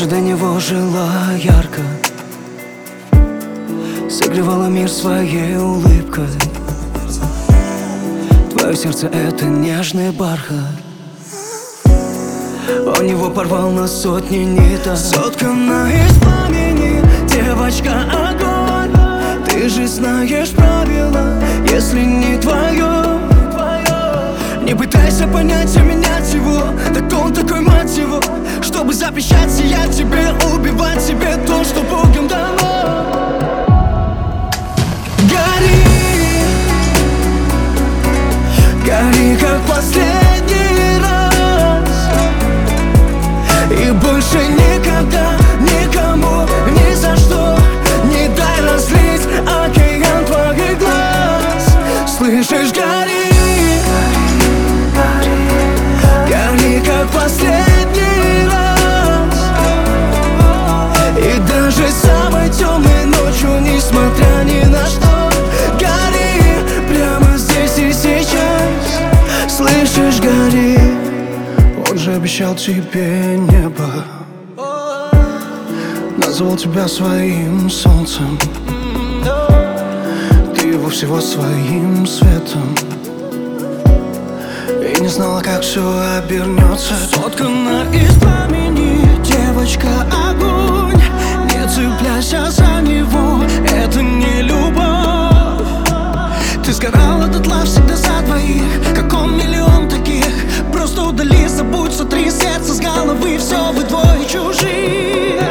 же до него жила ярко, согревала мир своей улыбкой. Твое сердце — это нежный бархат. Он его порвал на сотни ниток. Соткана из пламени, девочка, огонь. Ты же знаешь правила, если не твое. Не пытайся понять и менять его, так он такой, мать его, чтобы запрещать сиять тебе, убивать себе то, что Богом дано. Гори, гори, как последний раз, и больше никогда никому ни за что не дай разлить океан твоих глаз. Слышишь, гори, гори, как последний раз, и даже самой темной ночью, несмотря ни на что, гори прямо здесь и сейчас. Слышишь, гори. Он же обещал тебе небо, назвал тебя своим солнцем, ты его всего своим светом, и не знала, как все обернется. Соткана из пламени, девочка, огонь. Не цепляйся за него, это не любовь. Ты сгорала дотла всегда за двоих, как он миллион таких. Просто удали, забудь, сотри сердце с головы, все вы двое чужих.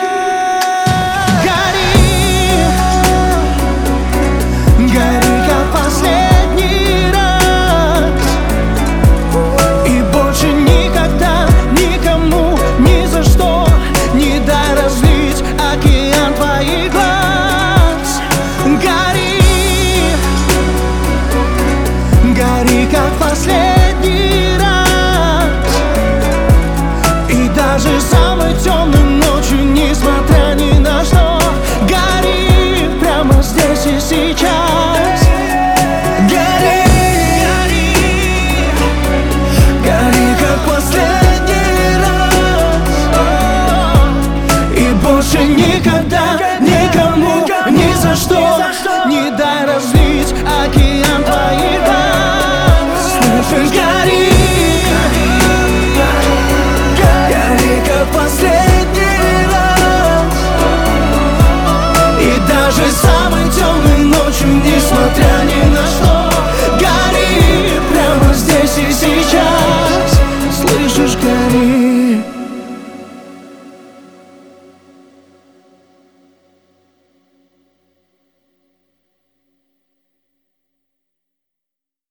Гори, гори, как последний раз, и больше никогда никому ни за что не дай разлить океан твоих глаз. Гори, гори, как последний раз, и даже самой темной ночью, несмотря ни на что, гори прямо здесь и сейчас. Гори, гори, гори, как последний раз, и больше никогда никому ни за что не дай разлить океан твоих глаз. Слышишь, гори, гори, как последний раз, и даже самой темной ночью, несмотря